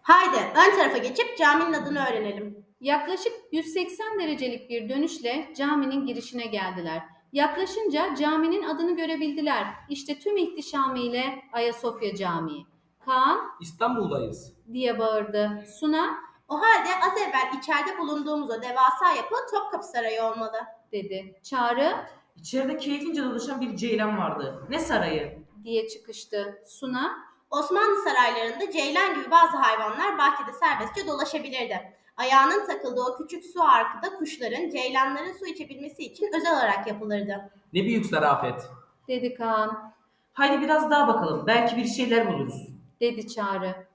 Haydi ön tarafa geçip caminin adını öğrenelim. Yaklaşık 180 derecelik bir dönüşle caminin girişine geldiler. Yaklaşınca caminin adını görebildiler. İşte tüm ihtişamıyla Ayasofya Camii. Kaan İstanbul'dayız. diye bağırdı. Suna O halde az evvel içeride bulunduğumuz o devasa yapı Topkapı Sarayı olmalı. dedi. Çağrı İçeride keyfince dolaşan bir ceylan vardı. Ne sarayı? diye çıkıştı. Suna Osmanlı saraylarında ceylan gibi bazı hayvanlar bahçede serbestçe dolaşabilirdi. Ayağının takıldığı o küçük su arkı da kuşların, ceylanların su içebilmesi için özel olarak yapılırdı. Ne büyük zarafet. dedi Kaan. Haydi biraz daha bakalım. Belki bir şeyler buluruz. Dedi Çağrı.